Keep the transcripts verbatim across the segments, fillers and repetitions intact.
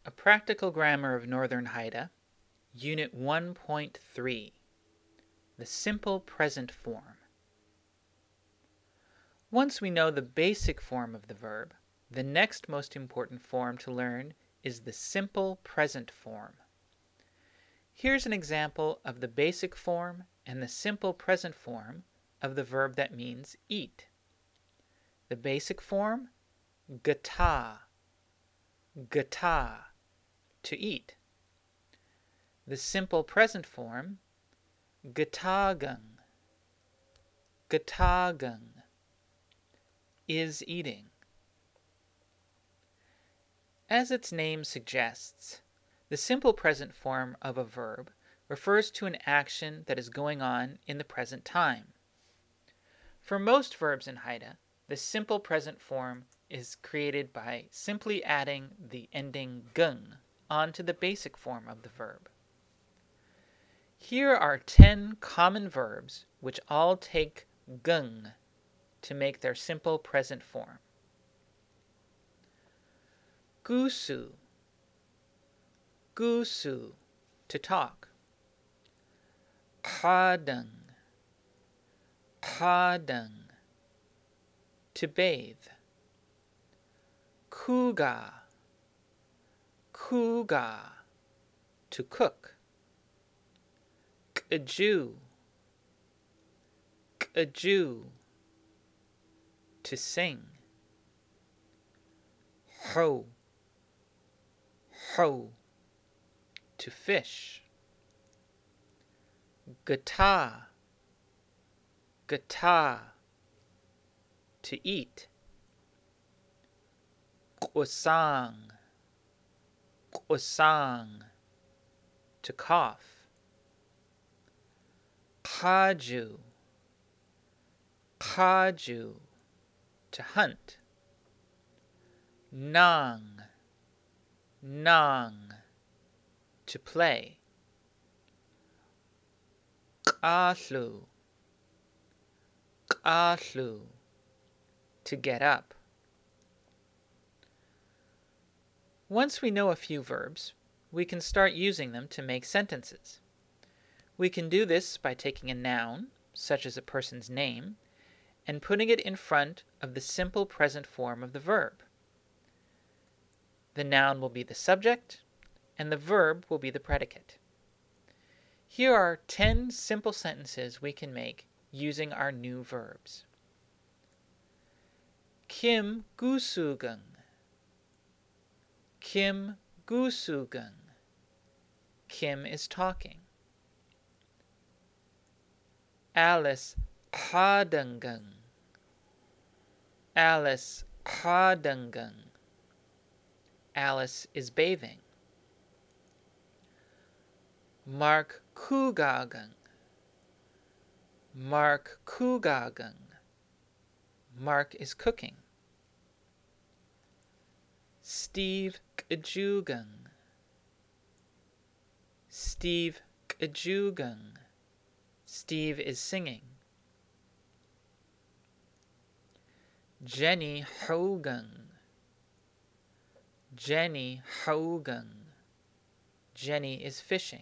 A Practical Grammar of Northern Haida, Unit one point three, the simple present form. Once we know the basic form of the verb, the next most important form to learn is the simple present form. Here's an example of the basic form and the simple present form of the verb that means eat. The basic form, gata, gata, to eat. The simple present form, gatagang, gatagang, is eating. As its name suggests, the simple present form of a verb refers to an action that is going on in the present time. For most verbs in Haida, the simple present form is created by simply adding the ending gung onto the basic form of the verb. Here are ten common verbs which all take gung to make their simple present form. Gusu, gusu, to talk. Padang, padang, to bathe. Kuga, kuga, to cook. Kaju, kaju, to sing. Ho, ho, to fish. Gata, gata, to eat. Kwasang, kwasang, to cough. Kaju, kaju, to hunt. Nang, nang, to play. Kalu, kalu, to get up. Once we know a few verbs, we can start using them to make sentences. We can do this by taking a noun, such as a person's name, and putting it in front of the simple present form of the verb. The noun will be the subject, and the verb will be the predicate. Here are ten simple sentences we can make using our new verbs. Kim gusugang, Kim gusugang, Kim is talking. Alice hadangang, Alice hadangang, Alice is bathing. Mark kugagang, Mark kugagang, Mark is cooking. Steve kajugang, Steve kajugang, Steve is singing. Jenny hogang, Jenny hogang, Jenny is fishing.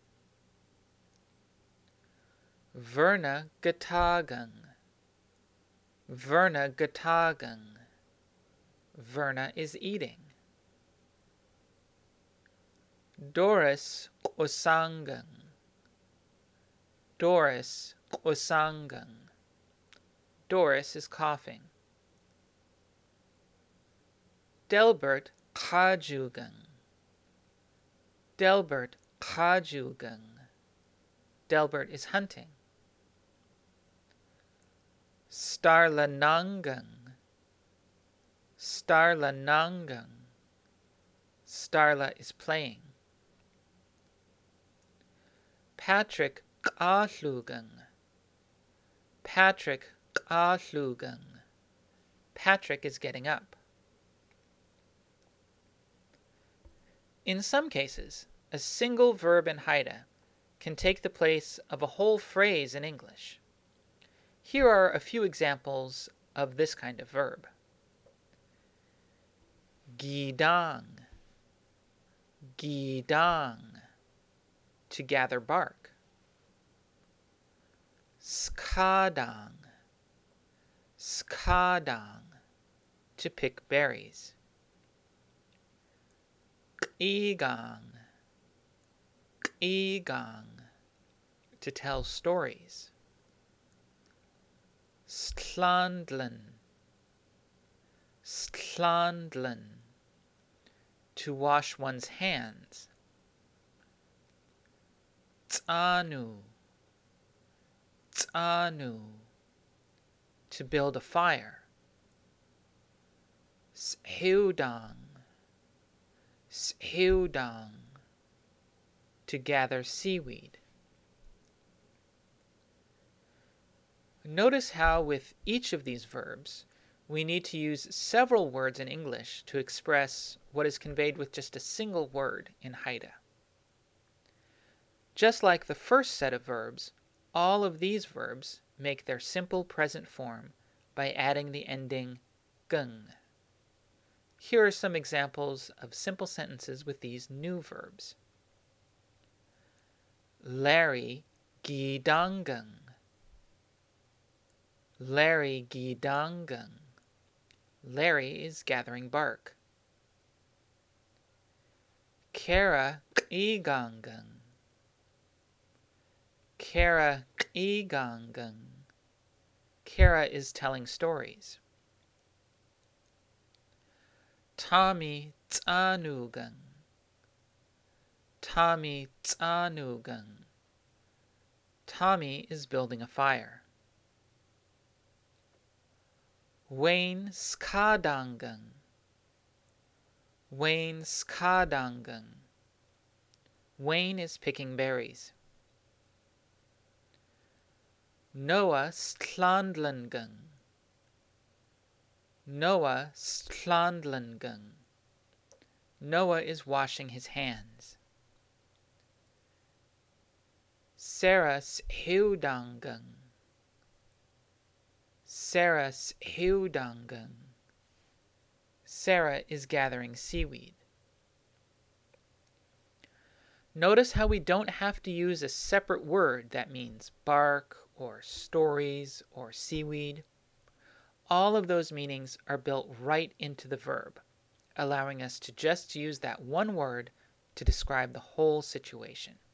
Verna gatagang, Verna gatagang, Verna is eating. Doris osangang, Doris osangang, Doris is coughing. Delbert kajugang, Delbert kajugang, Delbert is hunting. Starlanangang, Starlanangang, Starla is playing. Patrick kahlugang, Patrick kahlugang, Patrick is getting up. In some cases, a single verb in Haida can take the place of a whole phrase in English. Here are a few examples of this kind of verb. Gidang, Gidang, to gather bark. Skadang, skadang, to pick berries. Igang, igang, to tell stories. Stlandlen, stlandlen, to wash one's hands. Tsanu, tsanu, to build a fire. Sheudang, sheudang, to gather seaweed. Notice how with each of these verbs we need to use several words in English to express what is conveyed with just a single word in Haida. Just like the first set of verbs, all of these verbs make their simple present form by adding the ending gung. Here are some examples of simple sentences with these new verbs. Larry gidangung. Larry gidangung. Larry is gathering bark. Kara igangung. Kara igangung. Kara is telling stories. Tommy tsanugung. Tommy tsanugung. Tommy is building a fire. Wayne skadangung. Wayne skadangung. Wayne is picking berries. Noah stlandlengung. Noah stlandlengung. Noah is washing his hands. Sarah shudangung. Sarah shudangung. Sarah is gathering seaweed. Notice how we don't have to use a separate word that means bark or stories or seaweed. All of those meanings are built right into the verb, allowing us to just use that one word to describe the whole situation.